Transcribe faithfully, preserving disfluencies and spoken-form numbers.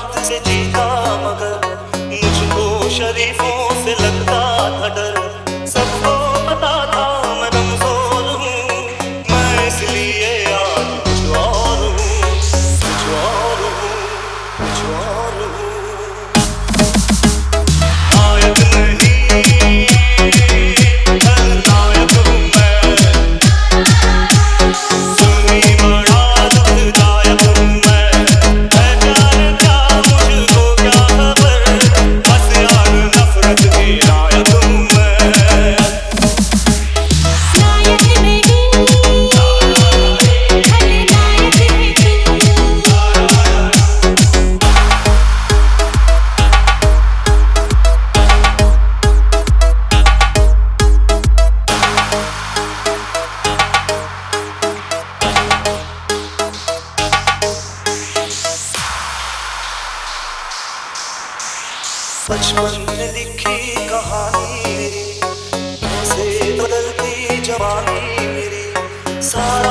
हाथ से जीता मगर मुझको शरीफों से लगता था डर। सबको पता था मैं कमजोर हूँ, मैं इसलिए आज कुछ और हूँ, कुछ और हूँ, कुछ और हूँ। नायक नहीं खलनायक हूँ मैं, सुनी बड़ा दुखदायक हूँ मैं। है प्यार क्या मुझको क्या खबर, बस यार नफरत की लायक हूँ मैं। नायक नहीं खलनायक है बचपन में लिखी कहानी मेरी, कैसे बदलती जवानी मेरी। सारी